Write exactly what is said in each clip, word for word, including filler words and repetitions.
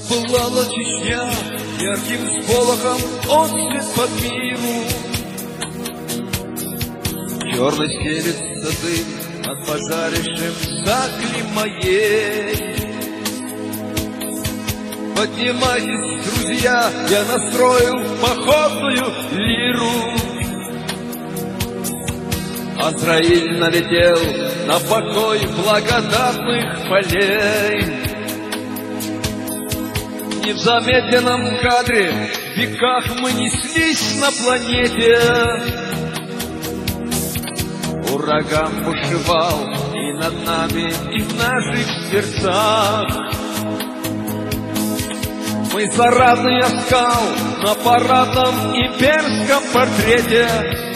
Запылала Чечня ярким сполохом, отцвет под миру. Черной стелется дым над пожарищем сакли моей. Поднимайтесь, друзья, я настроил походную лиру. Азраиль налетел на покой благодатных полей. И в замедленном кадре в веках мы неслись на планете. Ураган бушевал и над нами, и в наших сердцах. Мы заразный оскал на парадном имперском портрете.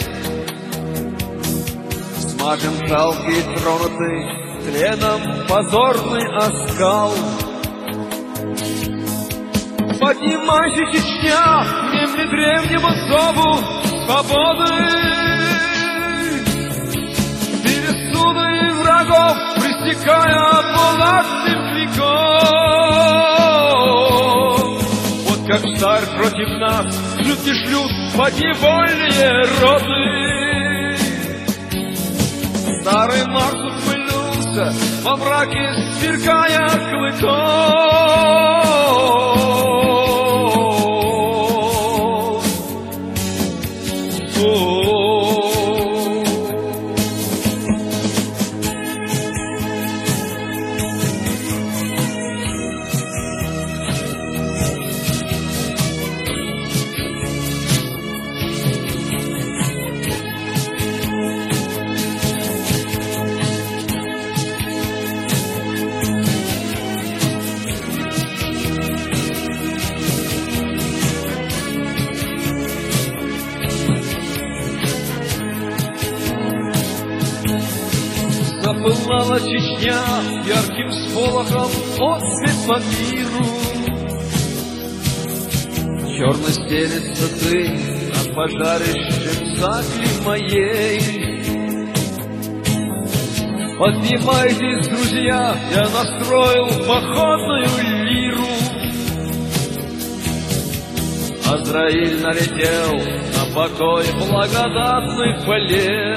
Смажем жалкий, тронутый тленом позорный оскал. Поднимайся, Чечня, внемли древнему зову свободы. Пересуды врагов, пресекая властным веков. Вот как царь против нас жутки шлют подневольные роды. Старый Марс ухмыльнулся во мраке, сверкая клыком. Запылала Чечня ярким сполохом, отцвет по миру. Черно стелется дым над пожарищем сакли моей. Поднимайтесь, друзья, я настроил походную лиру. Азраиль налетел на покой благодатных полей.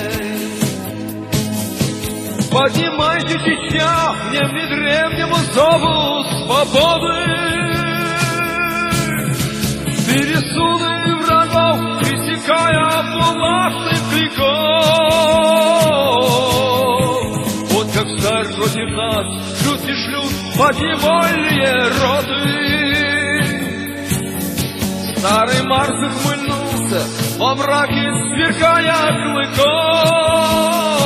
Поднимайте, Чечня, внемли древнему зову свободы. Пересуды врагов, пресекая властных клыков. Вот как царь против нас жутки шлют подневольные роды. Старый Марс ухмыльнулся во мраке, сверкая клыком.